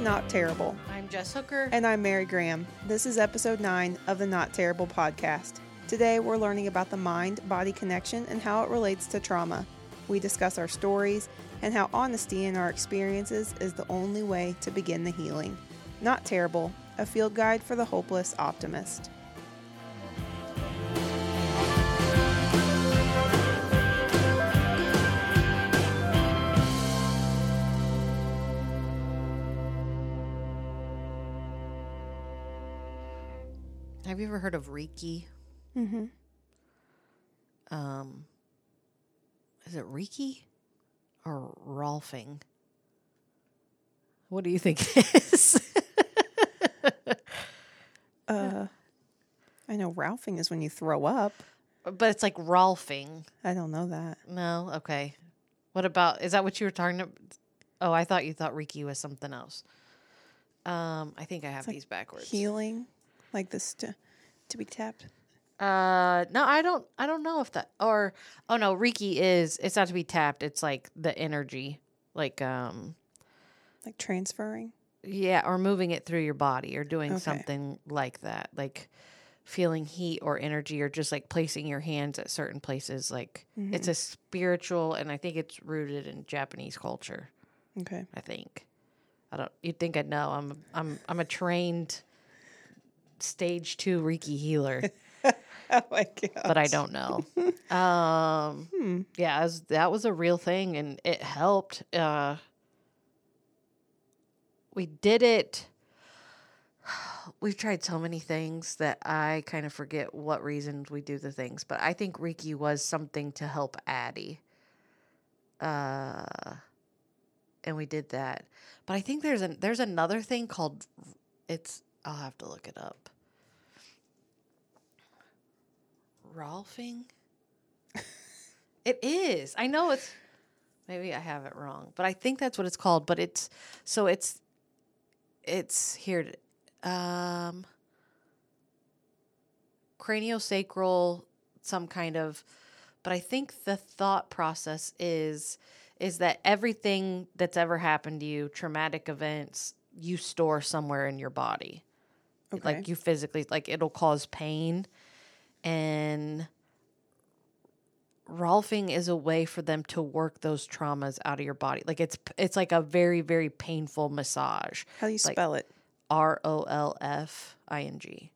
Not Terrible. I'm Jess Hooker. And I'm Mary Graham. This is episode 9 of the Not Terrible podcast. Today we're learning about the mind-body connection and how it relates to trauma. We discuss our stories and how honesty in our experiences is the only way to begin the healing. Not Terrible, a field guide for the hopeless optimist. Have you ever heard of Reiki? Mm-hmm. Is it Reiki or Rolfing? What do you think it is? I know Ralphing is when you throw up. But it's like Rolfing. I don't know that. No? Okay. What about, is that what you were talking about? Oh, I thought you thought Reiki was something else. I think I have these backwards. Healing, like this to be tapped. No, I don't know if that, or, oh no, Reiki it's not to be tapped. It's like the energy, like Transferring? yeah, or moving it through your body or doing something like that, like feeling heat or energy or just like placing your hands at certain places. Like it's a spiritual, and I think it's rooted in Japanese culture. Okay. I think. You'd think I'd know. I'm a trained stage 2 Reiki healer. Oh my God. But I don't know. Yeah, that was a real thing, and it helped. We did it. We've tried so many things that I kind of forget what reasons we do the things, but I think Reiki was something to help Addie. And we did that. But I think there's another thing called, I'll have to look it up. Rolfing? It is. I know maybe I have it wrong, but I think that's what it's called. But it's here. Craniosacral, some kind of, but I think the thought process is that everything that's ever happened to you, traumatic events, you store somewhere in your body. Okay. Like you physically, like it'll cause pain. And Rolfing is a way for them to work those traumas out of your body. Like it's like a very, very painful massage. How do you spell it? Rolfing.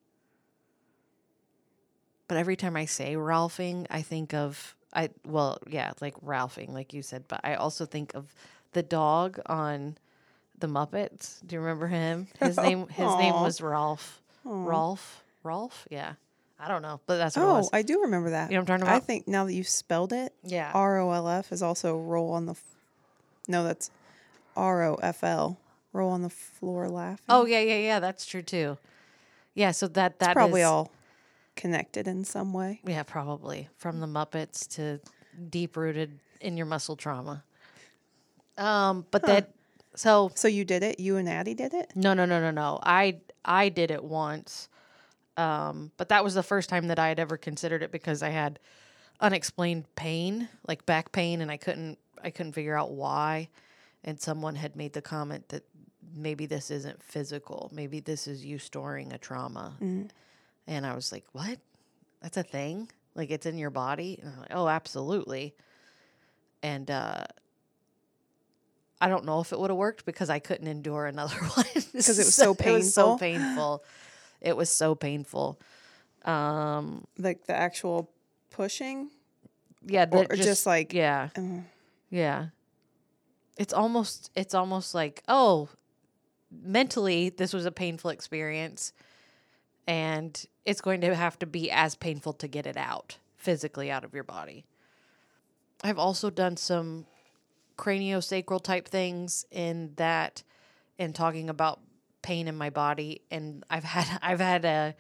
But every time I say Rolfing, I think of like Ralphing, like you said. But I also think of the dog on the Muppets. Do you remember him? His name was Rolf. Aww. Rolf? Yeah. I don't know, but that's what it was. Oh, I do remember that. You know what I'm talking about? I think now that you've spelled it, Yeah. ROLF is also roll on the. No, that's ROFL. Roll on the floor laughing. Oh, yeah. That's true, too. Yeah, so that it's probably all connected in some way. Yeah, probably. From the Muppets to deep-rooted in your muscle trauma. So you did it? You and Addie did it? No. I did it once. But that was the first time that I had ever considered it because I had unexplained pain, like back pain, and I couldn't figure out why. And someone had made the comment that maybe this isn't physical. Maybe this is you storing a trauma. Mm-hmm. And I was like, what? That's a thing? Like it's in your body? And I'm like, oh, absolutely. And I don't know if it would have worked because I couldn't endure another one. Because it was so painful? It was so painful. It was so painful. Like the actual pushing? Yeah. Or just like... Yeah. Yeah. It's almost like, oh, mentally this was a painful experience and it's going to have to be as painful to get it out, physically out of your body. I've also done some craniosacral type things in that and talking about pain in my body, and I've had a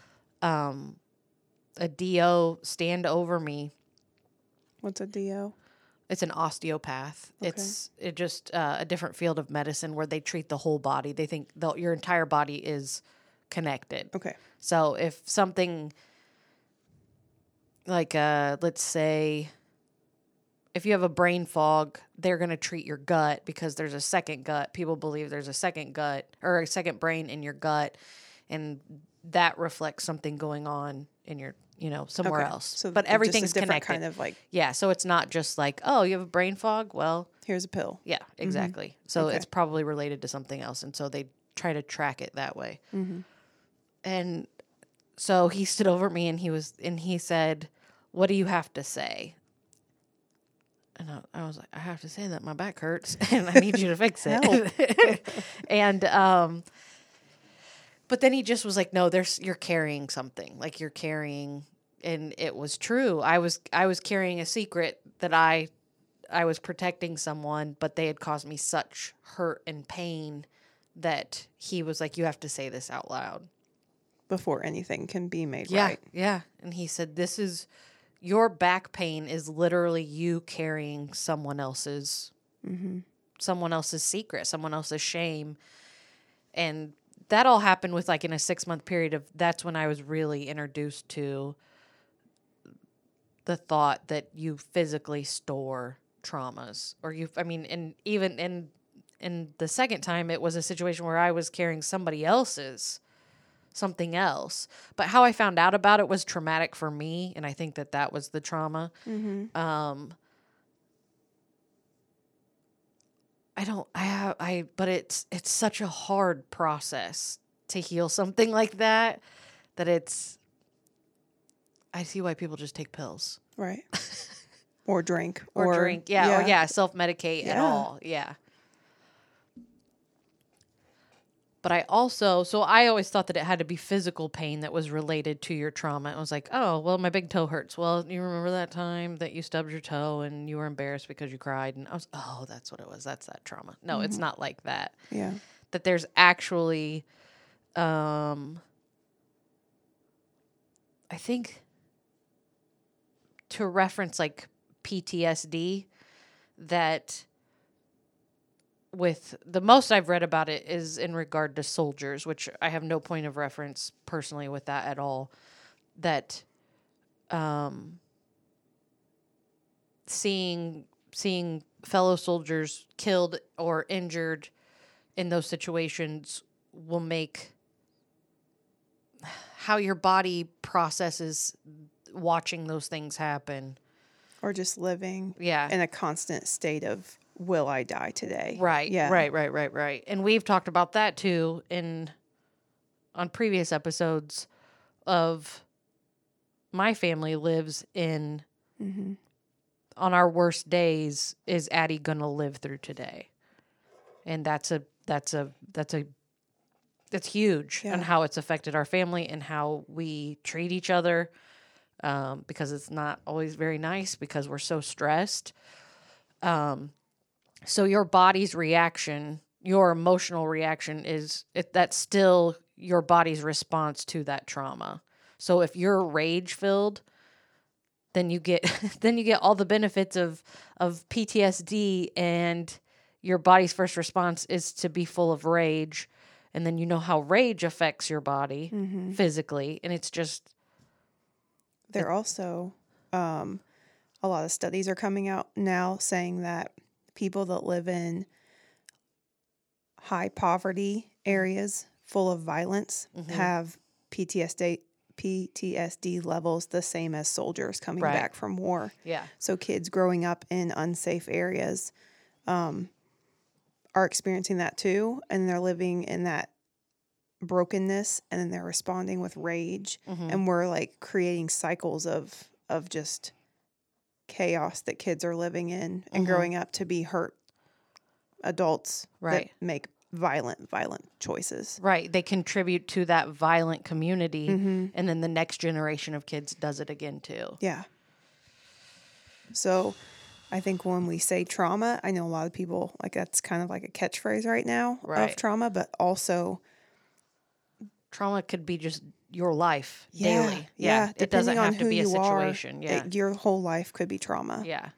DO stand over me. What's a DO? It's an osteopath. Okay. It's just a different field of medicine where they treat the whole body. They think your entire body is connected. Okay. So if something like let's say if you have a brain fog, they're going to treat your gut because there's a second gut. People believe there's a second gut or a second brain in your gut, and that reflects something going on in your, somewhere else. So but just a everything's different connected. kind of like, Yeah, so it's not just like, oh, you have a brain fog? Well, here's a pill. yeah, exactly. So Okay. it's probably related to something else, and so they try to track it that way. And so he stood over at me and he said, "What do you have to say?" And I was like, "I have to say that my back hurts and I need you to fix it." And but then he just was like, "No, you're carrying something. Like you're carrying," and it was true. I was carrying a secret that I was protecting someone, but they had caused me such hurt and pain that he was like, "You have to say this out loud Before anything can be made yeah, right. Yeah. And he said, your back pain is literally you carrying someone else's secret, someone else's shame. And that all happened with like in a 6-month period that's when I was really introduced to the thought that you physically store traumas and even in the second time, it was a situation where I was carrying somebody else's something else. But how I found out about it was traumatic for me, and I think that was the trauma. But it's such a hard process to heal something like that I see why people just take pills. Right. Or drink. Or drink. Yeah. Or self-medicate at all. Yeah. But I always thought that it had to be physical pain that was related to your trauma. I was like, oh, well, my big toe hurts. Well, you remember that time that you stubbed your toe and you were embarrassed because you cried? And I was, oh, that's what it was. That's that trauma. No, it's not like that. Yeah. That there's actually, I think, to reference like PTSD, that with the most I've read about it is in regard to soldiers, which I have no point of reference personally with that at all. That seeing fellow soldiers killed or injured in those situations will make how your body processes watching those things happen. Or just living Yeah. in a constant state of, will I die today? Right. Yeah. Right. And we've talked about that too on previous episodes of my family lives in, on our worst days, is Addie going to live through today? And that's huge on how it's affected our family and how we treat each other. Because it's not always very nice because we're so stressed. So your body's reaction, your emotional reaction that's still your body's response to that trauma. So if you're rage filled, then you get all the benefits of PTSD, and your body's first response is to be full of rage. And then you know how rage affects your body physically, and it's just. There are also a lot of studies are coming out now saying that people that live in high poverty areas full of violence have PTSD levels the same as soldiers coming back from war. Yeah. So kids growing up in unsafe areas are experiencing that too, and they're living in that brokenness, and then they're responding with rage, and we're like creating cycles of just chaos that kids are living in and growing up to be hurt adults that make violent choices. Right. They contribute to that violent community, and then the next generation of kids does it again too. Yeah. So I think when we say trauma, I know a lot of people, like, that's kind of like a catchphrase right now of trauma, but also trauma could be just your life Yeah, daily. yeah. It doesn't Depending on have to who be a you are, situation. Yeah. your whole life could be trauma. Yeah.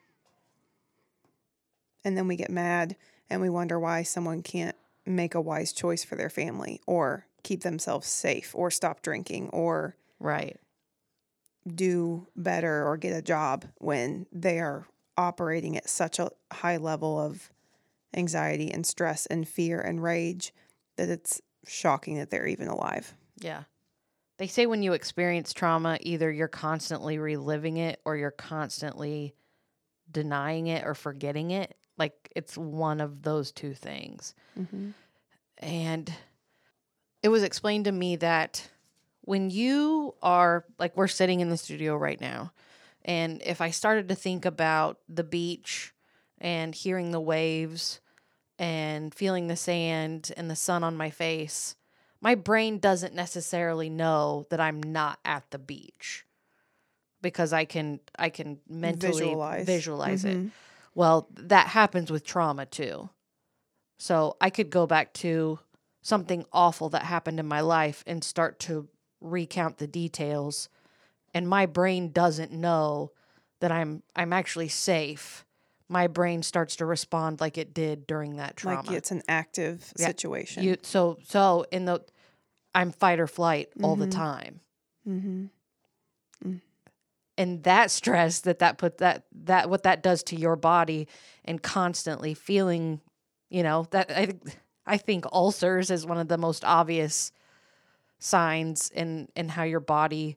And then we get mad and we wonder why someone can't make a wise choice for their family or keep themselves safe or stop drinking or Right. do better or get a job when they are operating at such a high level of anxiety and stress and fear and rage that it's shocking that they're even alive. Yeah. They say when you experience trauma, either you're constantly reliving it or you're constantly denying it or forgetting it. Like, it's one of those two things. Mm-hmm. And it was explained to me that when you are, like, we're sitting in the studio right now, and if I started to think about the beach and hearing the waves and feeling the sand and the sun on my face, my brain doesn't necessarily know that I'm not at the beach because I can mentally visualize it. Well, that happens with trauma too. So I could go back to something awful that happened in my life and start to recount the details, and my brain doesn't know that I'm actually safe. My brain starts to respond like it did during that trauma. Like it's an active situation. I'm fight or flight all the time. Mm-hmm. And that stress that what that does to your body, and constantly feeling, that I think ulcers is one of the most obvious signs in how your body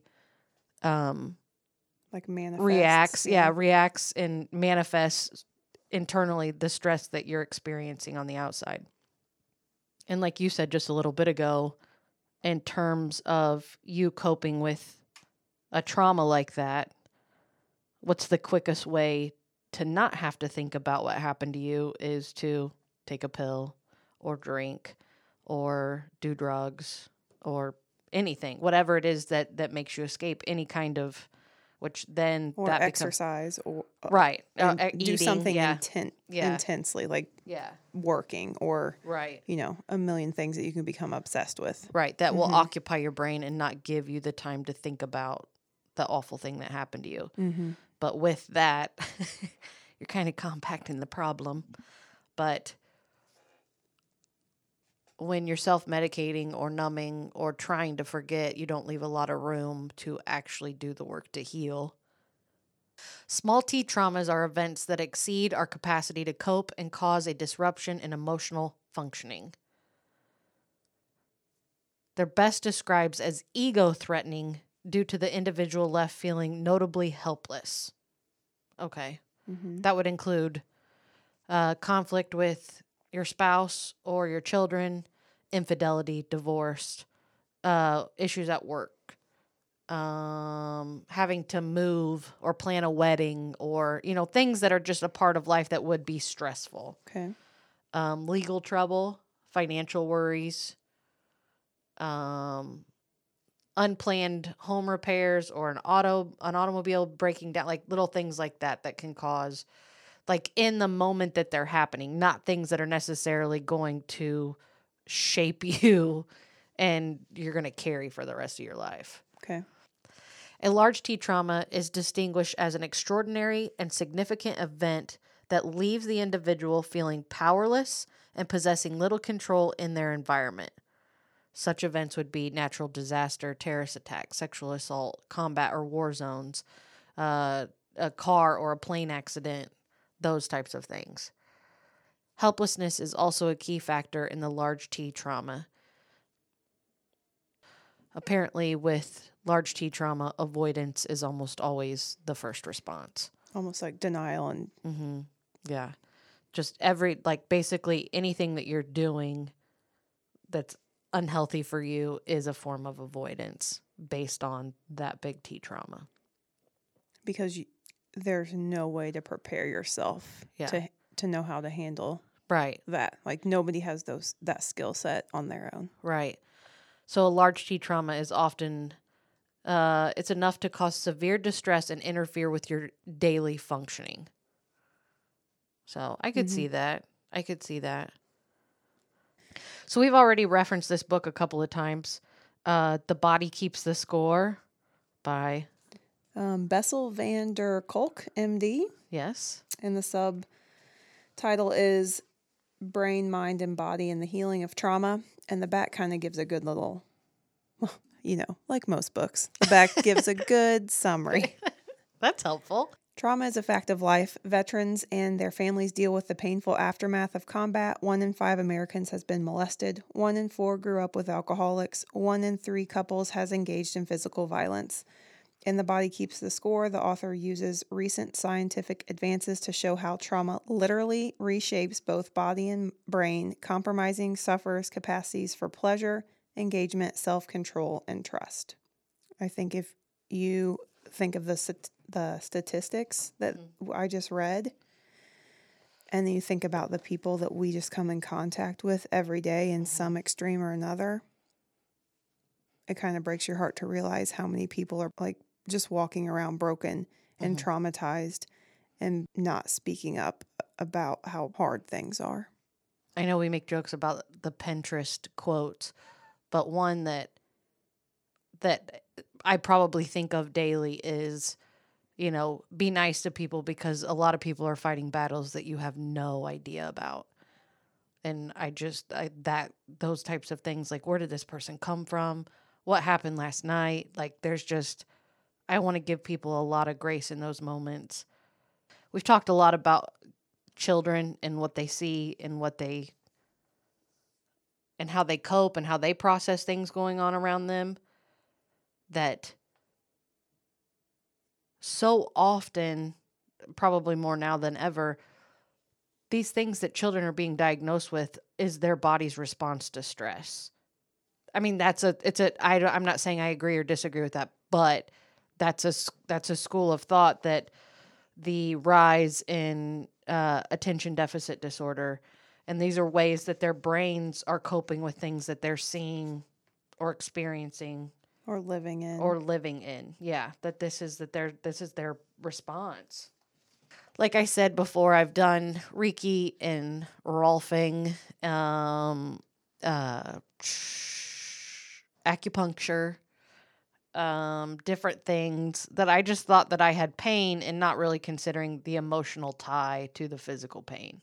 like manifests. reacts and manifests internally the stress that you're experiencing on the outside. And like you said just a little bit ago, in terms of you coping with a trauma like that, what's the quickest way to not have to think about what happened to you is to take a pill or drink or do drugs or anything, whatever it is that makes you escape any kind of, which then or that exercise becomes, or right, do eating, something intensely, like yeah, working or right, a million things that you can become obsessed with. Right, that will occupy your brain and not give you the time to think about the awful thing that happened to you. Mm-hmm. But with that, you're kind of compacting the problem. But when you're self-medicating or numbing or trying to forget, you don't leave a lot of room to actually do the work to heal. Small T traumas are events that exceed our capacity to cope and cause a disruption in emotional functioning. They're best described as ego-threatening due to the individual left feeling notably helpless. Okay. Mm-hmm. That would include conflict with your spouse or your children, infidelity, divorce, issues at work, having to move or plan a wedding, or, things that are just a part of life that would be stressful. Okay. Legal trouble, financial worries, unplanned home repairs or an automobile breaking down, like little things like that can cause, like in the moment that they're happening, not things that are necessarily going to shape you and you're going to carry for the rest of your life. Okay. A large T trauma is distinguished as an extraordinary and significant event that leaves the individual feeling powerless and possessing little control in their environment. Such events would be natural disaster, terrorist attack, sexual assault, combat or war zones, a car or a plane accident, those types of things. Helplessness is also a key factor in the large T trauma. Apparently, with large T trauma, avoidance is almost always the first response. Almost like denial and... Mm-hmm. Yeah. Just basically anything that you're doing that's unhealthy for you is a form of avoidance based on that big T trauma. Because there's no way to prepare yourself to know how to handle that. Like nobody has that skill set on their own. Right. So a large T trauma is often, it's enough to cause severe distress and interfere with your daily functioning. So I could see that. So we've already referenced this book a couple of times. The Body Keeps the Score by Bessel van der Kolk, MD. Yes. And the subtitle is Brain, Mind, and Body and the Healing of Trauma. And the back kind of gives a good little, like most books, the back gives a good summary. That's helpful. Trauma is a fact of life. Veterans and their families deal with the painful aftermath of combat. 1 in 5 Americans has been molested. 1 in 4 grew up with alcoholics. 1 in 3 couples has engaged in physical violence. In The Body Keeps the Score, the author uses recent scientific advances to show how trauma literally reshapes both body and brain, compromising sufferers' capacities for pleasure, engagement, self-control, and trust. I think if you think of the statistics that I just read, and then you think about the people that we just come in contact with every day in some extreme or another, it kind of breaks your heart to realize how many people are like just walking around broken and traumatized and not speaking up about how hard things are. I know we make jokes about the Pinterest quotes, but one that I probably think of daily is, you know, be nice to people because a lot of people are fighting battles that you have no idea about. And those types of things, like, where did this person come from? What happened last night? Like, I want to give people a lot of grace in those moments. We've talked a lot about children and what they see and and how they cope and how they process things going on around them. That so often, probably more now than ever, these things that children are being diagnosed with is their body's response to stress. I mean, I'm not saying I agree or disagree with that, but that's a school of thought that the rise in attention deficit disorder, and these are ways that their brains are coping with things that they're seeing or experiencing or living in. Yeah, this is their response. Like I said before, I've done Reiki and Rolfing, acupuncture, different things that I just thought that I had pain and not really considering the emotional tie to the physical pain.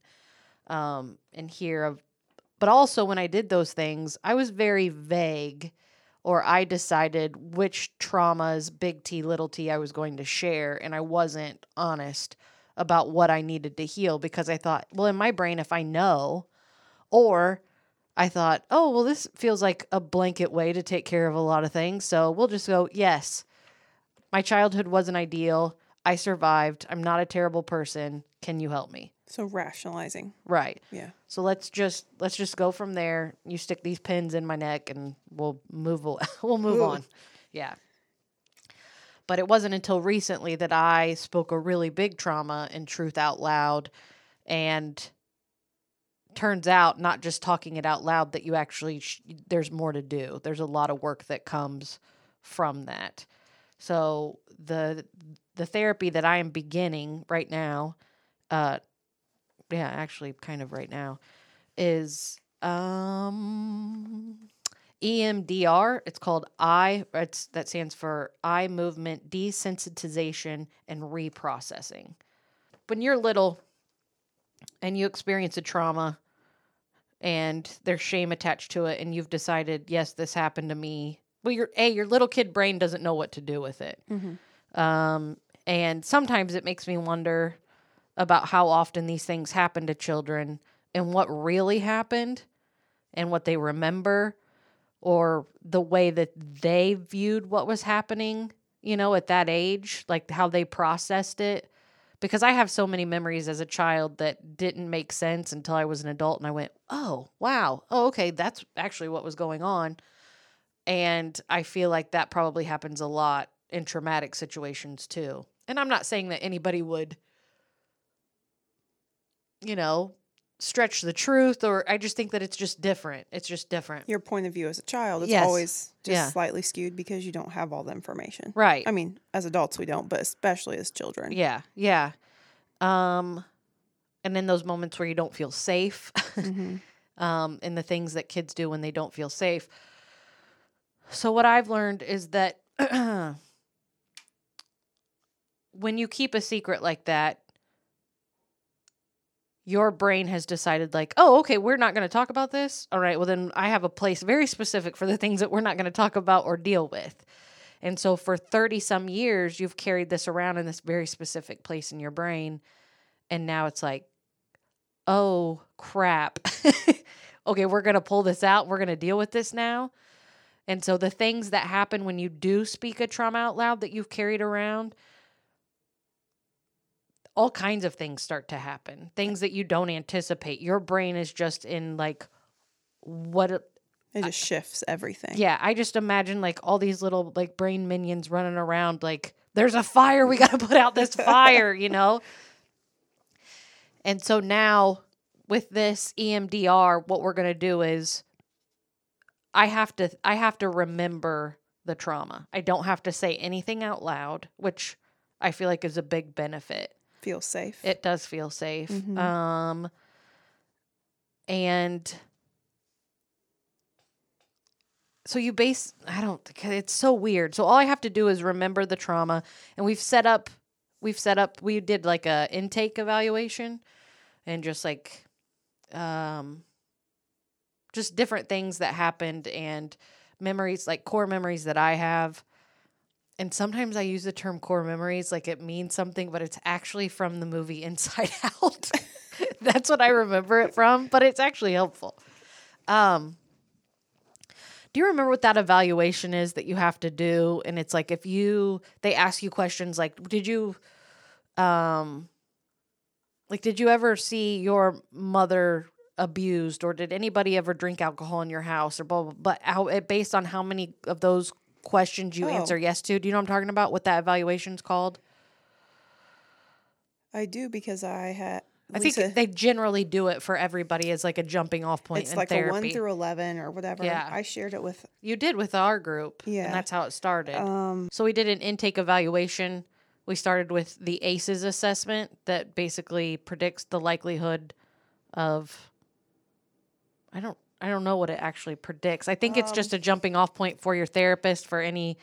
But also when I did those things, I was very vague, or I decided which traumas, big T, little t, I was going to share, and I wasn't honest about what I needed to heal because I thought, well, in my brain, if I know, or I thought, oh, well, this feels like a blanket way to take care of a lot of things. So we'll just go, yes, my childhood wasn't ideal. I survived. I'm not a terrible person. Can you help me? So rationalizing. Right. Yeah. So let's just go from there. You stick these pins in my neck and we'll move on. Yeah. But it wasn't until recently that I spoke a really big trauma and truth out loud, and turns out not just talking it out loud that you actually there's more to do. There's a lot of work that comes from that. So the therapy that I am beginning right now, actually kind of right now, is EMDR. It's called that stands for eye movement desensitization and reprocessing. When you're little and you experience a trauma and there's shame attached to it, and you've decided, yes, this happened to me. Well, your little kid brain doesn't know what to do with it. Mm-hmm. And sometimes it makes me wonder about how often these things happen to children and what really happened and what they remember, or the way that they viewed what was happening, at that age, like how they processed it. Because I have so many memories as a child that didn't make sense until I was an adult, and I went, oh, wow. Oh, okay, that's actually what was going on. And I feel like that probably happens a lot in traumatic situations too. And I'm not saying that anybody would, stretch the truth, or I just think that it's just different. It's just different. Your point of view as a child is always just slightly skewed because you don't have all the information. Right. I mean, as adults we don't, but especially as children. Yeah. Yeah. And in those moments where you don't feel safe, mm-hmm. And the things that kids do when they don't feel safe. So what I've learned is that when you keep a secret like that, your brain has decided, like, oh, okay, we're not going to talk about this. All right, well, then I have a place very specific for the things that we're not going to talk about or deal with. And so for 30 some years, you've carried this around in this very specific place in your brain. And now it's like, oh, crap. Okay, we're going to pull this out. We're going to deal with this now. And so the things that happen when you do speak a trauma out loud that you've carried around, all kinds of things start to happen. Things that you don't anticipate. Your brain is just in like, what... It just shifts everything. Yeah, I just imagine like all these little like brain minions running around like, there's a fire, we got to put out this fire, you know? And so now with this EMDR, what we're going to do is I have to remember the trauma. I don't have to say anything out loud, which I feel like is a big benefit. Feels safe. It does feel safe. Mm-hmm. And so it's so weird. So all I have to do is remember the trauma, and we did like a intake evaluation and just like, just different things that happened and memories, like core memories that I have. And sometimes I use the term core memories like it means something, but it's actually from the movie Inside Out. That's what I remember it from, but it's actually helpful. Do you remember what that evaluation is that you have to do? And it's like they ask you questions like, did you ever see your mother abused, or did anybody ever drink alcohol in your house, or blah, blah, blah. But based on how many of those questions you answer yes to, do you know what I'm talking about? What that evaluation's called? I do, because I think they generally do it for everybody as like a jumping off point in therapy. It's like a 1 through 11 or whatever. Yeah. I shared it with... You did with our group. Yeah. And that's how it started. So we did an intake evaluation. We started with the ACEs assessment that basically predicts the likelihood of... I don't know what it actually predicts. I think it's just a jumping off point for your therapist for any...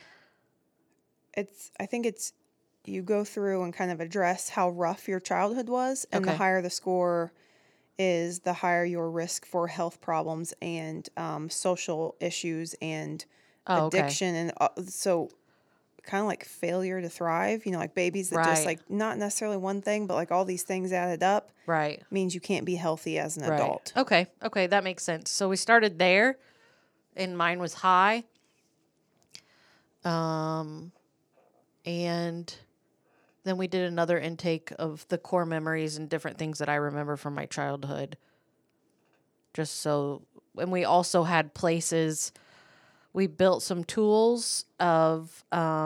I think you go through and kind of address how rough your childhood was, and the higher the score is, the higher your risk for health problems and social issues and addiction. And so kind of like failure to thrive, like babies that just like not necessarily one thing, but like all these things added up means you can't be healthy as an adult. Okay, that makes sense. So we started there, and mine was high. And then we did another intake of the core memories and different things that I remember from my childhood. And we also had places, we built some tools of,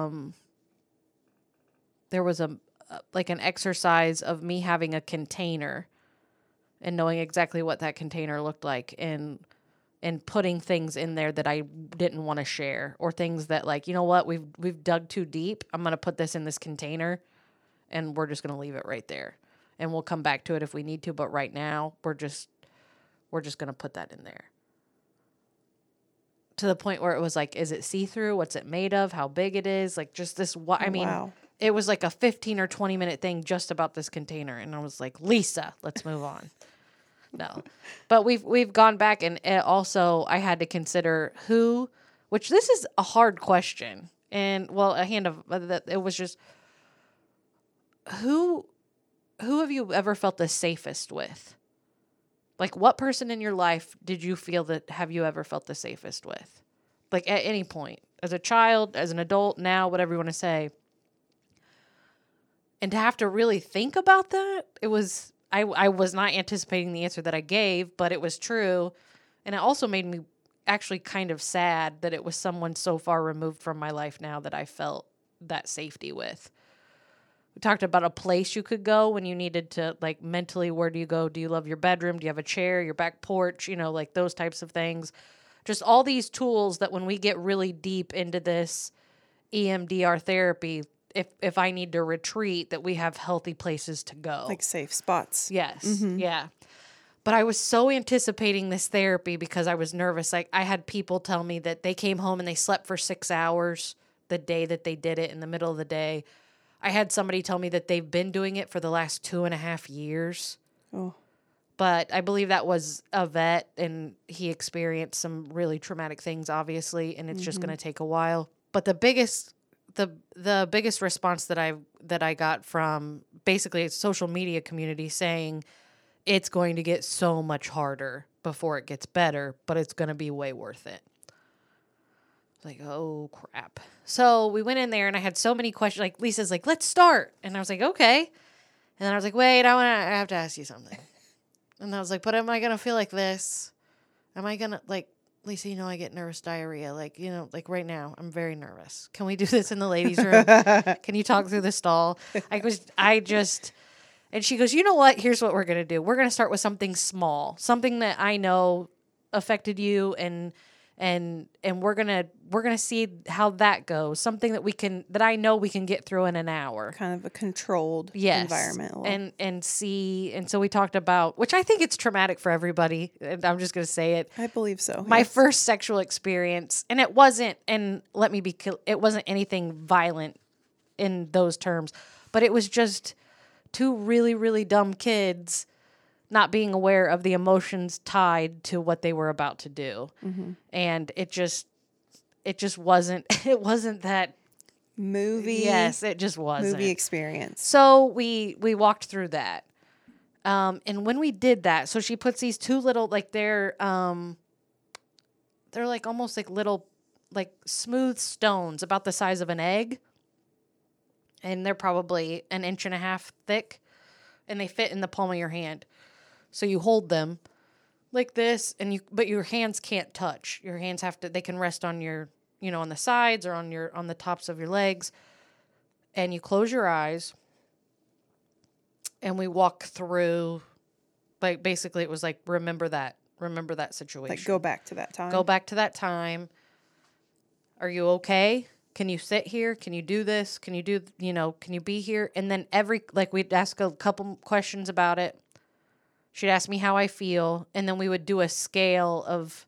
there was an exercise of me having a container and knowing exactly what that container looked like, and putting things in there that I didn't want to share, or things that like, you know what, we've dug too deep. I'm going to put this in this container and we're just going to leave it right there, and we'll come back to it if we need to. But right now we're just going to put that in there, to the point where it was like, is it see-through? What's it made of? How big it is? Like just this, Wow. It was like a 15 or 20 minute thing just about this container. And I was like, Lisa, let's move on. No, but we've gone back, and also I had to consider which this is a hard question. And it was just, who have you ever felt the safest with? Like, what person in your life have you ever felt the safest with? Like at any point, as a child, as an adult, now, whatever you want to say. And to have to really think about that, it was, I was not anticipating the answer that I gave, but it was true. And it also made me actually kind of sad that it was someone so far removed from my life now that I felt that safety with. We talked about a place you could go when you needed to, like, mentally, where do you go? Do you love your bedroom? Do you have a chair, your back porch? Like those types of things. Just all these tools that when we get really deep into this EMDR therapy, if I need to retreat, that we have healthy places to go. Like safe spots. Yes. Mm-hmm. Yeah. But I was so anticipating this therapy because I was nervous. Like, I had people tell me that they came home and they slept for 6 hours the day that they did it, in the middle of the day. I had somebody tell me that they've been doing it for the last 2.5 years. Oh. But I believe that was a vet, and he experienced some really traumatic things, obviously, and it's just going to take a while. But the biggest the biggest response that I got from basically a social media community saying it's going to get so much harder before it gets better, but it's going to be way worth it. Like, oh crap. So we went in there and I had so many questions. Like Lisa's like, let's start. And I was like, okay. And then I was like, wait, I have to ask you something. And I was like, but am I going to feel like this? Am I going to, like, Lisa, you know, I get nervous diarrhea. Like, you know, like right now, I'm very nervous. Can we do this in the ladies' room? Can you talk through the stall? And she goes, you know what? Here's what we're going to do. We're going to start with something small, something that I know affected you, and we're going to see how that goes. Something that I know we can get through in an hour. Kind of a controlled environment. And so we talked about, which I think it's traumatic for everybody. And I'm just going to say it. I believe so. My first sexual experience, and it wasn't anything violent in those terms, but it was just two really, really dumb kids not being aware of the emotions tied to what they were about to do. Mm-hmm. And it just wasn't that movie. Yes, it just wasn't. Movie experience. So we walked through that. And when we did that, so she puts these two little, like they're like almost like little, like smooth stones about the size of an egg. And they're probably 1.5 inches thick, and they fit in the palm of your hand. So you hold them like this, but your hands can't touch. Your hands they can rest on your, on the sides or on the tops of your legs. And you close your eyes, and we walk through, like basically it was like, remember that situation. Like go back to that time. Go back to that time. Are you okay? Can you sit here? Can you do this? Can you can you be here? And then we'd ask a couple questions about it. She'd ask me how I feel. And then we would do a scale of,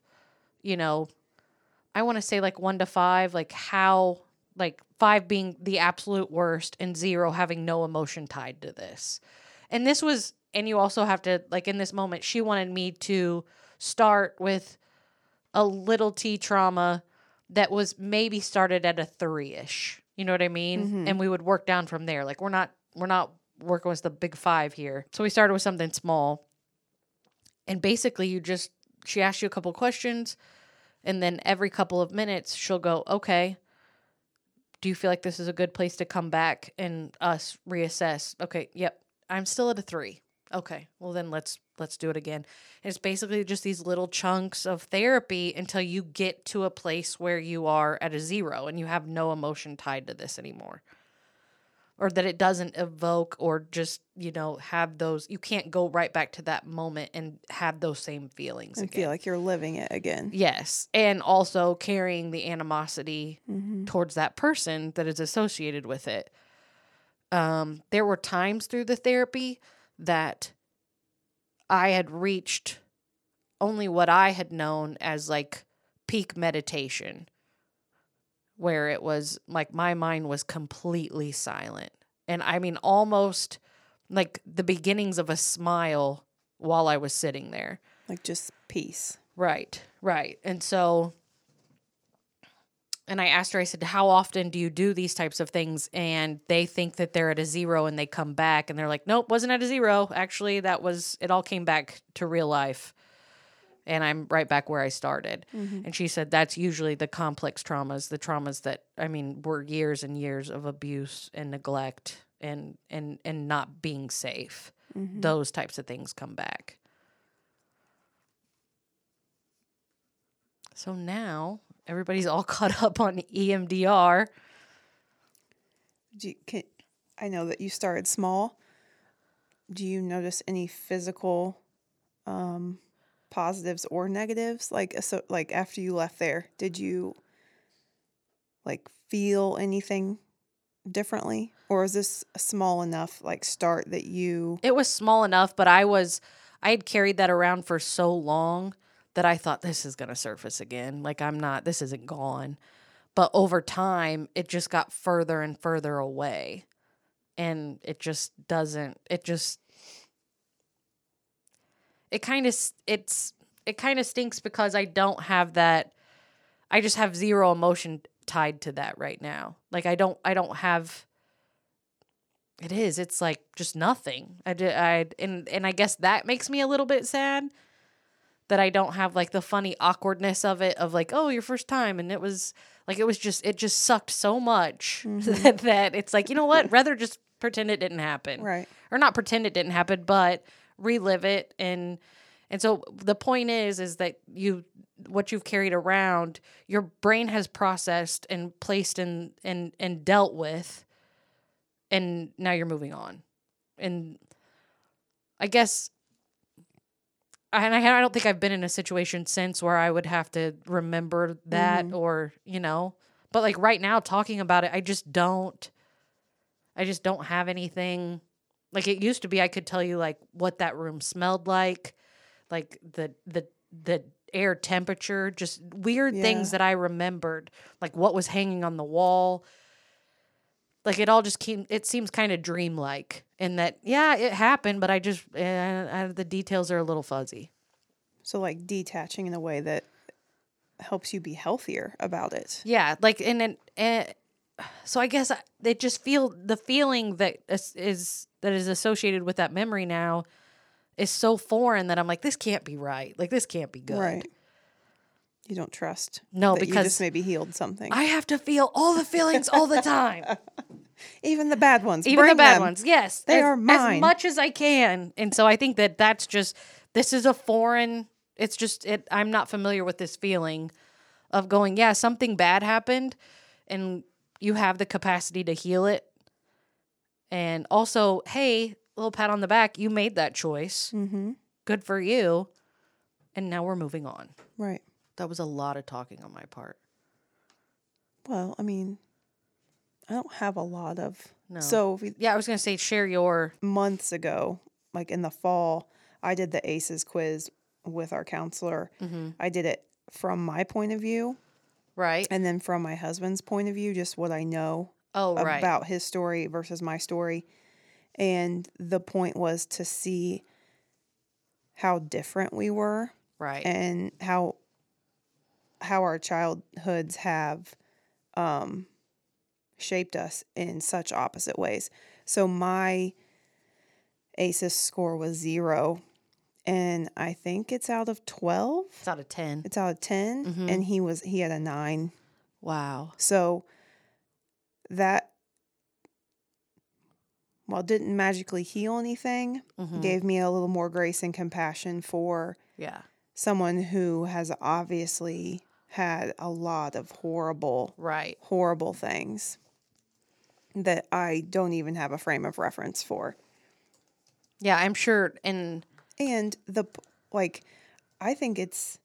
I want to say like 1 to 5, like how, like 5 being the absolute worst and 0 having no emotion tied to this. And you also have to, like in this moment, she wanted me to start with a little T trauma that was maybe started at a 3-ish. You know what I mean? Mm-hmm. And we would work down from there. Like we're not working with the big 5 here. So we started with something small. And basically she asks you a couple questions, and then every couple of minutes she'll go, okay, do you feel like this is a good place to come back and us reassess? Okay, yep, I'm still at a 3. Okay, well then let's do it again. And it's basically just these little chunks of therapy until you get to a place where you are at a 0 and you have no emotion tied to this anymore. Or that it doesn't evoke or just, have those, you can't go right back to that moment and have those same feelings and again. Feel like you're living it again. Yes. And also carrying the animosity towards that person that is associated with it. There were times through the therapy that I had reached only what I had known as like peak meditation, where it was like my mind was completely silent. And I mean, almost like the beginnings of a smile while I was sitting there. Like just peace. Right. And so, and I asked her, I said, how often do you do these types of things? And they think that they're at a 0 and they come back and they're like, nope, wasn't at a 0. Actually, it all came back to real life. And I'm right back where I started. Mm-hmm. And she said that's usually the complex traumas, the traumas that, were years and years of abuse and neglect and not being safe. Mm-hmm. Those types of things come back. So now everybody's all caught up on EMDR. I know that you started small. Do you notice any physical positives or negatives? Like after you left there, did you like feel anything differently, or is this a small enough like start that you? It was small enough, but I had carried that around for so long that I thought this is going to surface again. Like this isn't gone. But over time, it just got further and further away. And it just doesn't, it kind of stinks because I don't have that. I just have 0 emotion tied to that right now. Like I don't have, it's like just nothing. And I guess that makes me a little bit sad that I don't have like the funny awkwardness of it, of like, oh, your first time. And it just sucked so much that it's like, you know what? Rather just pretend it didn't happen. Right. Or not pretend it didn't happen, but relive it. And so the point is that what you've carried around, your brain has processed and placed and dealt with, and now you're moving on. And I guess, and I don't think I've been in a situation since where I would have to remember that or, but like right now talking about it, I just don't have anything. Like it used to be, I could tell you like what that room smelled like the air temperature, just weird things that I remembered, like what was hanging on the wall. Like it all just it seems kind of dreamlike in that, it happened, but I just, the details are a little fuzzy. So like detaching in a way that helps you be healthier about it. Yeah. Like, so I guess it just the feeling that is associated with that memory now is so foreign that I'm like, this can't be right. Like this can't be good. Right. You don't trust. No, that because you just maybe healed something. I have to feel all the feelings all the time. Even the bad ones. Even Bring the bad them. ones. Yes. They are mine. As much as I can. And so I think that's just, this is a foreign, it's just, I'm not familiar with this feeling of going, something bad happened and you have the capacity to heal it. And also, hey, little pat on the back, you made that choice. Mm-hmm. Good for you. And now we're moving on. Right. That was a lot of talking on my part. Well, I mean, I don't have a lot of. No. So I was going to say share your. Months ago, like in the fall, I did the ACEs quiz with our counselor. Mm-hmm. I did it from my point of view. Right. And then from my husband's point of view, just what I know about his story versus my story. And the point was to see how different we were. Right. And how our childhoods have shaped us in such opposite ways. So my ACEs score was 0, and I think it's out of 12. It's out of 10. It's out of 10, mm-hmm. and he had a 9. Wow. So that, while didn't magically heal anything, gave me a little more grace and compassion for someone who has obviously had a lot of horrible things that I don't even have a frame of reference for. Yeah, I'm sure. And I think it's.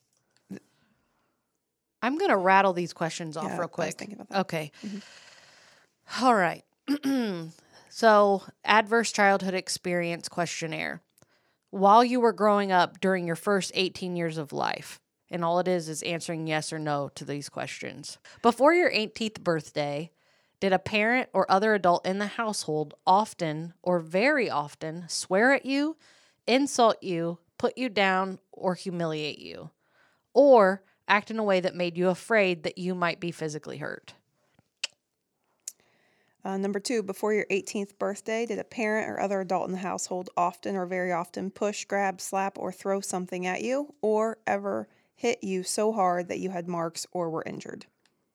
I'm going to rattle these questions off real quick. I was thinking about that. Okay. Mm-hmm. All right. So, adverse childhood experience questionnaire. While you were growing up during your first 18 years of life, and all it is answering yes or no to these questions. Before your 18th birthday, did a parent or other adult in the household often or very often swear at you, insult you, put you down, or humiliate you? Or act in a way that made you afraid that you might be physically hurt? Number 2, before your 18th birthday, did a parent or other adult in the household often or very often push, grab, slap, or throw something at you, or ever hit you so hard that you had marks or were injured?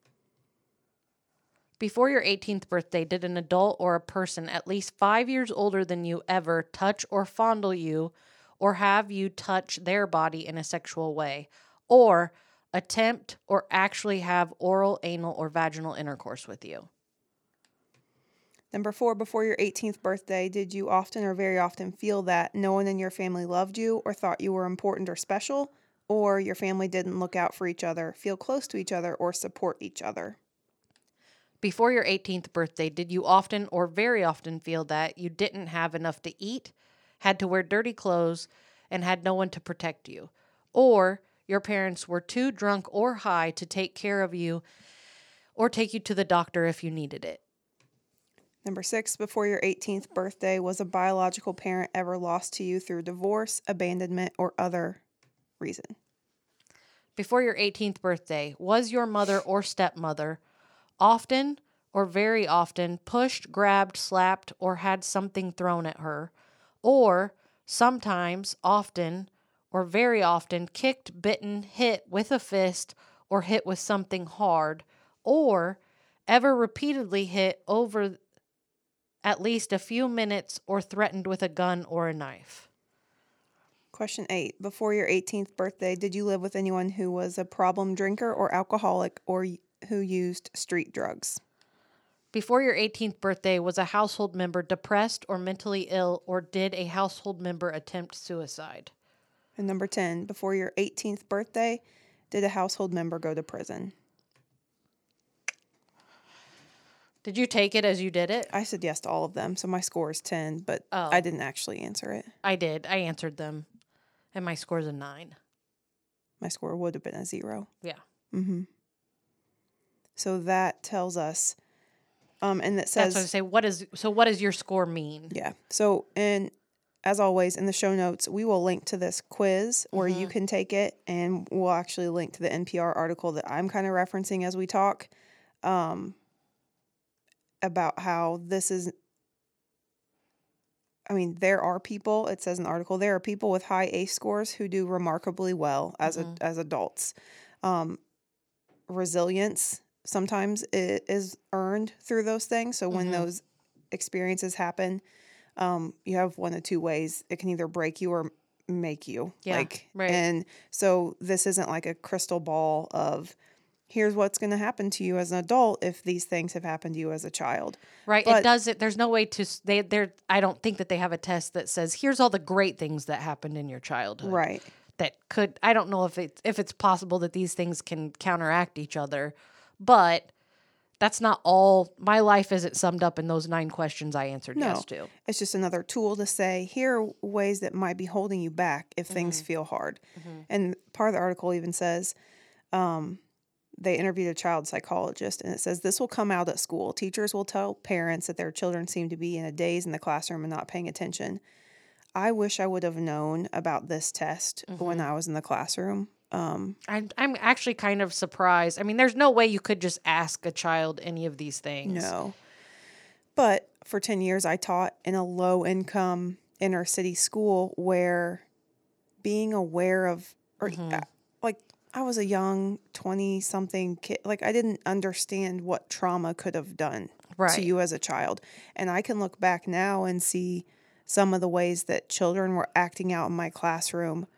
Before your 18th birthday, did an adult or a person at least 5 years older than you ever touch or fondle you, or have you touch their body in a sexual way, or attempt or actually have oral, anal, or vaginal intercourse with you? Number 4, before your 18th birthday, did you often or very often feel that no one in your family loved you or thought you were important or special, or your family didn't look out for each other, feel close to each other, or support each other? Before your 18th birthday, did you often or very often feel that you didn't have enough to eat, had to wear dirty clothes, and had no one to protect you, or your parents were too drunk or high to take care of you or take you to the doctor if you needed it? Number 6, before your 18th birthday, was a biological parent ever lost to you through divorce, abandonment, or other reason? Before your 18th birthday, was your mother or stepmother often or very often pushed, grabbed, slapped, or had something thrown at her, or sometimes, often, or very often kicked, bitten, hit with a fist, or hit with something hard, or ever repeatedly hit over at least a few minutes or threatened with a gun or a knife. Question 8. Before your 18th birthday, did you live with anyone who was a problem drinker or alcoholic or who used street drugs? Before your 18th birthday, was a household member depressed or mentally ill, or did a household member attempt suicide? And number 10. Before your 18th birthday, did a household member go to prison? Did you take it as you did it? I said yes to all of them, so my score is 10, but I didn't actually answer it. I did. I answered them, and my score's a 9. My score would have been a 0. Yeah. Mm-hmm. So that tells us, and that says... That's what I say. What does your score mean? Yeah. So, and as always, in the show notes, we will link to this quiz where you can take it, and we'll actually link to the NPR article that I'm kind of referencing as we talk, about how this is... I mean, there are people, it says in the article, there are people with high ACE scores who do remarkably well as as adults. Resilience sometimes is earned through those things. So when those experiences happen, you have one of two ways. It can either break you or make you. Yeah, right. And so this isn't like a crystal ball of here's what's going to happen to you as an adult if these things have happened to you as a child. Right. But, it doesn't. There's no way to. I don't think that they have a test that says here's all the great things that happened in your childhood. Right. That could. I don't know if it's possible that these things can counteract each other, but that's not all. My life isn't summed up in those 9 questions I answered yes to. It's just another tool to say, here are ways that might be holding you back if things feel hard. And part of the article even says, they interviewed a child psychologist, and it says, this will come out at school. Teachers will tell parents that their children seem to be in a daze in the classroom and not paying attention. I wish I would have known about this test when I was in the classroom. I'm actually kind of surprised. I mean, there's no way you could just ask a child any of these things. No. But for 10 years, I taught in a low-income inner-city school where being aware of, or like, I was a young 20-something kid. Like, I didn't understand what trauma could have done to you as a child. And I can look back now and see some of the ways that children were acting out in my classroom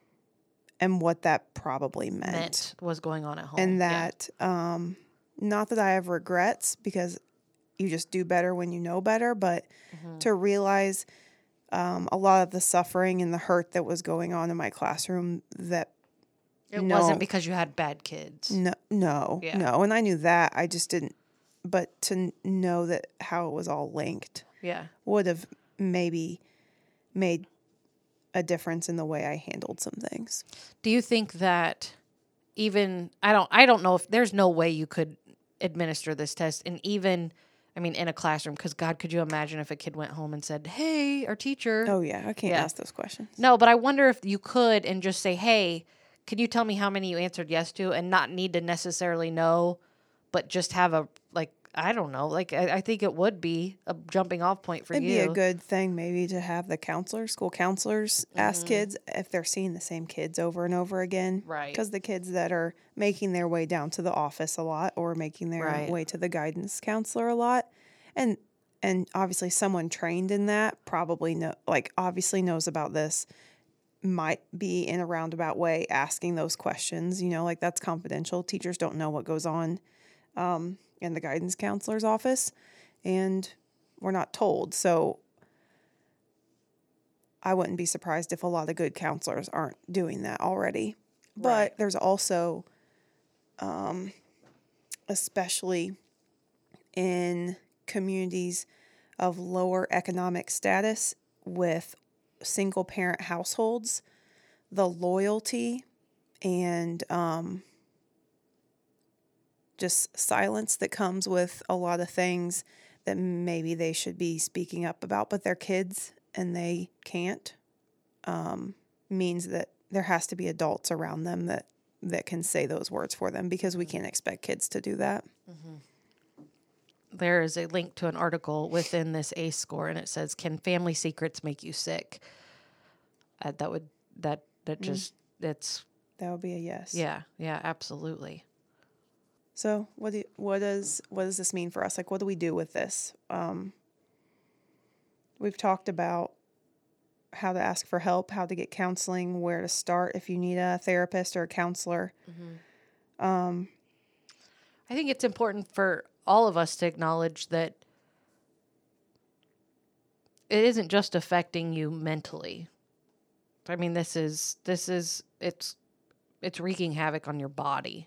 and what that probably meant was going on at home. And that, not that I have regrets, because you just do better when you know better, but to realize a lot of the suffering and the hurt that was going on in my classroom, that it wasn't because you had bad kids. No. And I knew that. I just didn't. But to know that how it was all linked would have maybe made a difference in the way I handled some things. Do you think that even, I don't know if there's no way you could administer this test, and even, I mean, in a classroom, because God, could you imagine if a kid went home and said, hey, our teacher. Oh yeah, I can't ask those questions. No, but I wonder if you could and just say, hey, can you tell me how many you answered yes to, and not need to necessarily know, but just have a, like, I don't know. Like, I think it would be a jumping off point for you. It'd be a good thing maybe to have the school counselors ask kids if they're seeing the same kids over and over again. Right. Because the kids that are making their way down to the office a lot or making their way to the guidance counselor a lot. And obviously someone trained in that probably obviously knows about this, might be in a roundabout way asking those questions, like that's confidential. Teachers don't know what goes on in the guidance counselor's office, and we're not told. So I wouldn't be surprised if a lot of good counselors aren't doing that already. But there's also, especially in communities of lower economic status with single parent households, the loyalty and just silence that comes with a lot of things that maybe they should be speaking up about, but they're kids and they can't, means that there has to be adults around them that can say those words for them, because we can't expect kids to do that. there is a link to an article within this ACE score, and it says, "Can family secrets make you sick?" That would just it's That would be a yes. yeah, absolutely. So what does this mean for us? Like, what do we do with this? We've talked about how to ask for help, how to get counseling, where to start if you need a therapist or a counselor. I think it's important for all of us to acknowledge that it isn't just affecting you mentally. I mean, it's wreaking havoc on your body.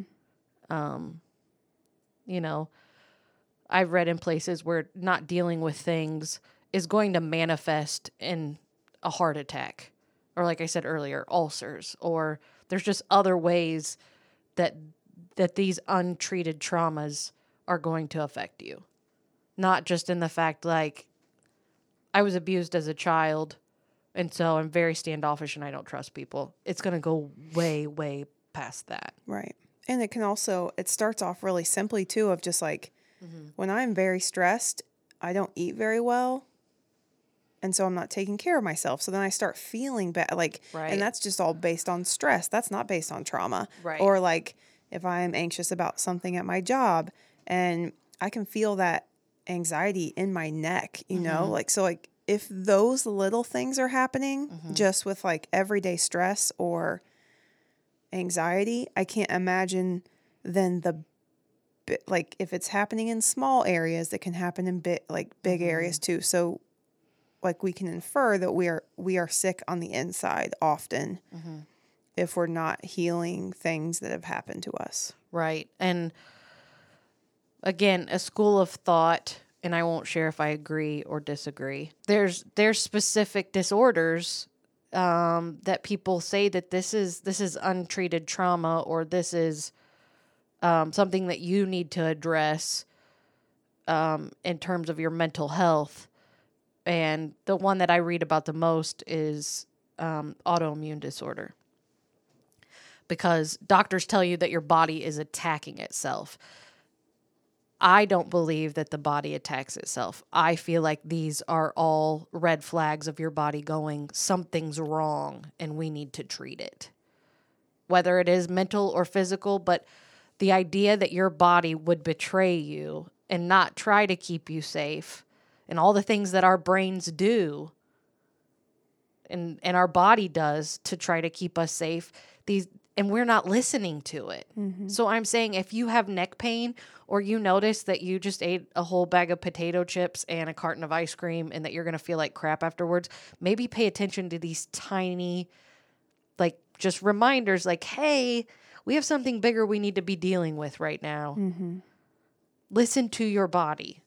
You know, I've read in places where not dealing with things is going to manifest in a heart attack, or like I said earlier, ulcers, or there's just other ways that these untreated traumas are going to affect you. Not just in the fact, like, I was abused as a child, and so I'm very standoffish and I don't trust people. It's going to go way, way past that. Right. And it can also, it starts off really simply too, of just like, when I'm very stressed, I don't eat very well. And so I'm not taking care of myself. So then I start feeling bad. Like, Right. And that's just all based on stress. That's not based on trauma. Right. Or like if I'm anxious about something at my job and I can feel that anxiety in my neck, you know, like, so like if those little things are happening just with like everyday stress or anxiety, I can't imagine then like if it's happening in small areas, that can happen in big areas too. So like we can infer that we are sick on the inside often if we're not healing things that have happened to us. Right. And again, a school of thought, and I won't share if I agree or disagree. There's specific disorders that people say that this is untreated trauma, or this is something that you need to address in terms of your mental health. And the one that I read about the most is autoimmune disorder. Because doctors tell you that your body is attacking itself. I don't believe that the body attacks itself. I feel like these are all red flags of your body going, something's wrong and we need to treat it. Whether it is mental or physical, but the idea that your body would betray you and not try to keep you safe, and all the things that our brains do and our body does to try to keep us safe, and we're not listening to it. So I'm saying, if you have neck pain, or you notice that you just ate a whole bag of potato chips and a carton of ice cream and that you're going to feel like crap afterwards, maybe pay attention to these tiny, like, just reminders like, hey, we have something bigger we need to be dealing with right now. Listen to your body.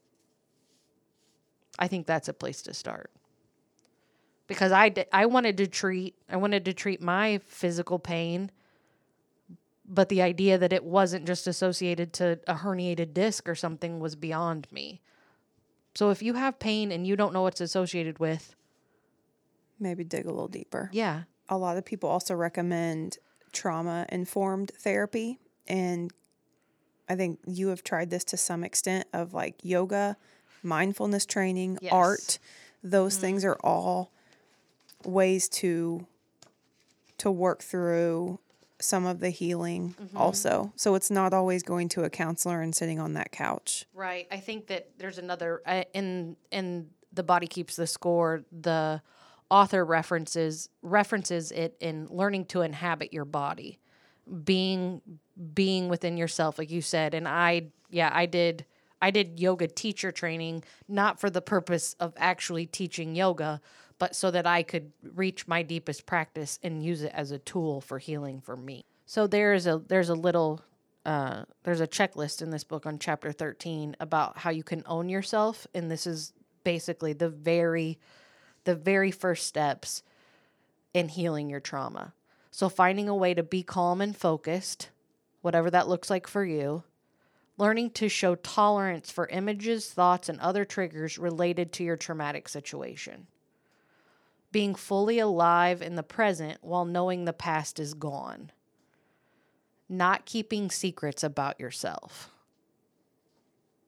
I think that's a place to start. Because I wanted to treat my physical pain, but the idea that it wasn't just associated to a herniated disc or something was beyond me. So if you have pain and you don't know what's associated with, maybe dig a little deeper. Yeah. A lot of people also recommend trauma-informed therapy, and I think you have tried this to some extent, of like yoga, mindfulness training, Yes. art. Those things are all ways to work through some of the healing also. So it's not always going to a counselor and sitting on that couch. Right. I think that there's another in The Body Keeps the Score, the author references it in learning to inhabit your body, being within yourself, like you said. And I did yoga teacher training, not for the purpose of actually teaching yoga, but so that I could reach my deepest practice and use it as a tool for healing for me. So there's a checklist in this book on chapter 13 about how you can own yourself, and this is basically the very first steps in healing your trauma. So finding a way to be calm and focused, whatever that looks like for you. Learning to show tolerance for images, thoughts, and other triggers related to your traumatic situation. Being fully alive in the present while knowing the past is gone. Not keeping secrets about yourself.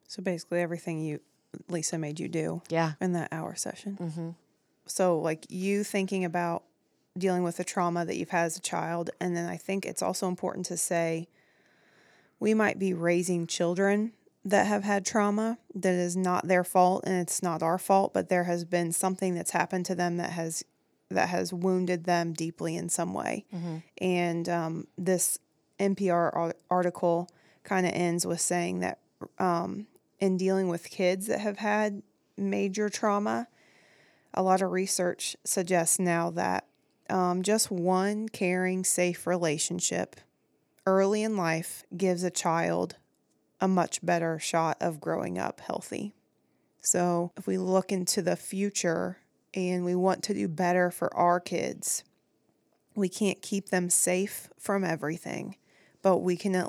So basically everything Lisa made you do Yeah. in that hour session. Mm-hmm. So like you thinking about dealing with the trauma that you've had as a child. And then I think it's also important to say we might be raising children that have had trauma that is not their fault and it's not our fault, but there has been something that's happened to them that has wounded them deeply in some way. Mm-hmm. And this NPR article kind of ends with saying that in dealing with kids that have had major trauma, a lot of research suggests now that just one caring, safe relationship early in life gives a child a much better shot of growing up healthy. So if we look into the future and we want to do better for our kids, we can't keep them safe from everything, but we can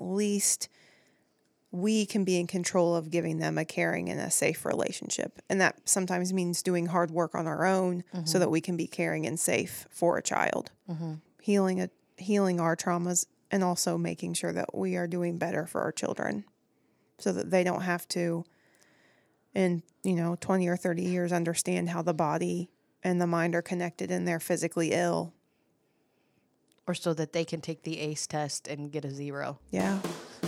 be in control of giving them a caring and a safe relationship. And that sometimes means doing hard work on our own so that we can be caring and safe for a child. Mm-hmm. Healing our traumas and also making sure that we are doing better for our children so that they don't have to, in 20 or 30 years, understand how the body and the mind are connected and they're physically ill. Or so that they can take the ACE test and get a 0. Yeah.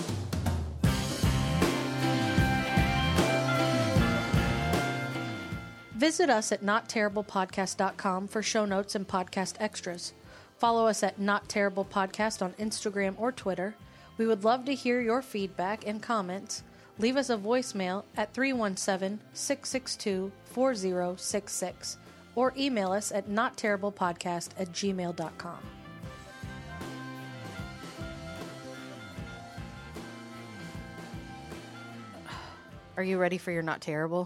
Visit us at notterriblepodcast.com for show notes and podcast extras. Follow us at Not Terrible Podcast on Instagram or Twitter. We would love to hear your feedback and comments. Leave us a voicemail at 317-662-4066 or email us at notterriblepodcast@gmail.com. Are you ready for your Not Terrible?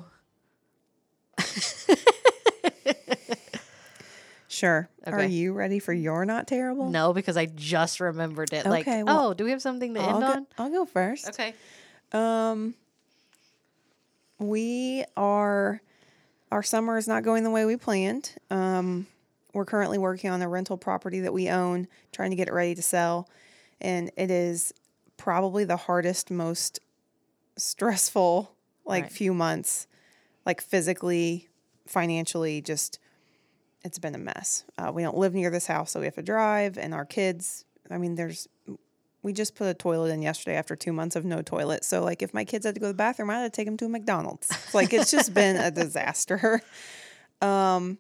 Sure. Okay. Are you ready for your Not Terrible? No, because I just remembered it. Okay, well, do we have something to end on? I'll go first. Okay. Our summer is not going the way we planned. We're currently working on a rental property that we own, trying to get it ready to sell. And it is probably the hardest, most stressful, Right. few months, physically, financially, just, it's been a mess. We don't live near this house, so we have to drive, and our kids, we just put a toilet in yesterday after 2 months of no toilet. So, if my kids had to go to the bathroom, I had to take them to a McDonald's. It's just been a disaster. So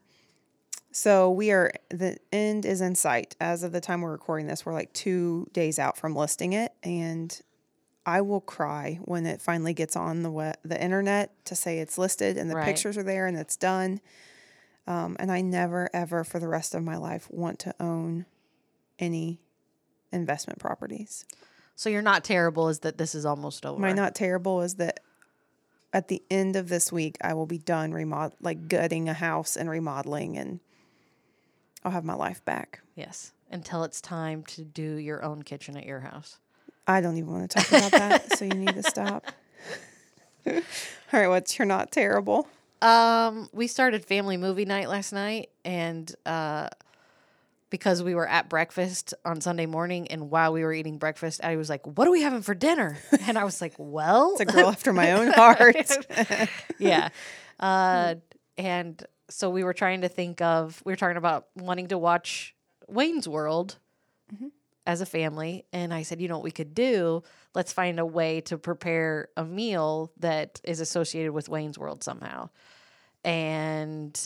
the end is in sight. As of the time we're recording this, we're 2 days out from listing it. And I will cry when it finally gets on the internet to say it's listed and the Right. pictures are there and it's done. And I never, ever for the rest of my life want to own any investment properties. So you're not terrible is that this is almost over. My not terrible is that at the end of this week, I will be done gutting a house and remodeling, and I'll have my life back. Yes. Until it's time to do your own kitchen at your house. I don't even want to talk about that, so you need to stop. All right, what's your not terrible? We started family movie night last night, and because we were at breakfast on Sunday morning, and while we were eating breakfast, Addie was like, "What are we having for dinner?" And I was like, "Well, It's a girl after my own heart." yeah." And so we were talking about wanting to watch Wayne's World as a family, and I said, what we could do? Let's find a way to prepare a meal that is associated with Wayne's World somehow. And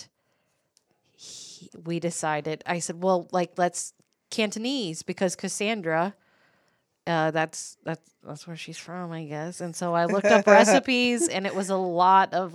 we decided, I said, well, let's Cantonese, because Cassandra, that's where she's from, I guess. And so I looked up recipes, and it was a lot of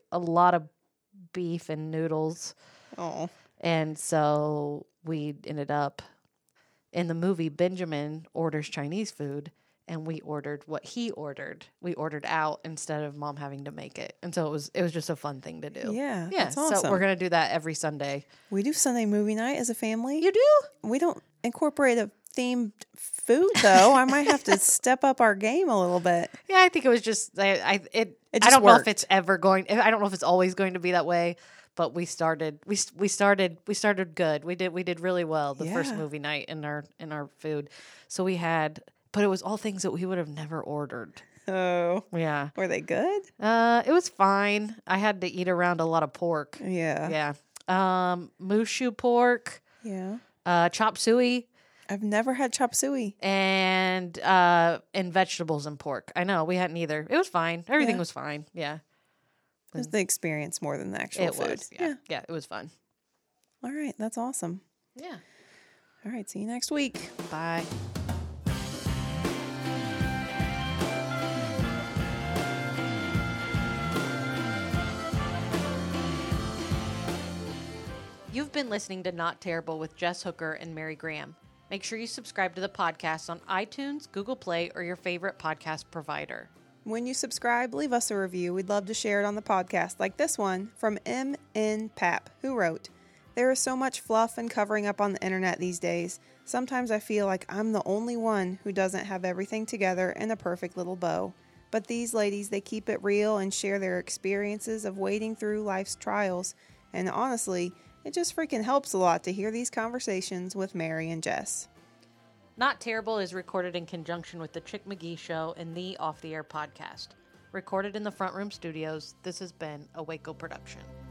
beef and noodles. Oh, And so we ended up in the movie. Benjamin orders Chinese food, and we ordered what he ordered. We ordered out instead of Mom having to make it. And so it was just a fun thing to do. yeah, Yeah. that's awesome. So we're going to do that every Sunday. We do Sunday movie night as a family. You do? We don't incorporate a themed food, though. I might have to step up our game a little bit. Yeah, I think it was just I It don't just know if worked. it's ever going. I don't know if it's always going to be that way. But we started good. We did really well the first Yeah. movie night in our food. So we had, but it was all things that we would have never ordered. Oh, Yeah. were they good? It was fine. I had to eat around a lot of pork. Yeah. Yeah. Mushu pork, Yeah. chop suey, I've never had chop suey. and vegetables and pork. I know we hadn't either. It was fine. Everything Yeah. was fine. Yeah. It was the experience more than the actual It food. was. Yeah. Yeah. It was fun. All right. That's awesome. Yeah. All right. See you next week. Bye. You've been listening to Not Terrible with Jess Hooker and Mary Graham. Make sure you subscribe to the podcast on iTunes, Google Play, or your favorite podcast provider. When you subscribe, leave us a review. We'd love to share it on the podcast, like this one from M.N. Pap, who wrote, "There is so much fluff and covering up on the internet these days. Sometimes I feel like I'm the only one who doesn't have everything together in a perfect little bow. But these ladies, they keep it real and share their experiences of wading through life's trials. And honestly, it just freaking helps a lot to hear these conversations with Mary and Jess." Not Terrible is recorded in conjunction with The Chick McGee Show and the Off the Air podcast. Recorded in the Front Room Studios, this has been a Waco production.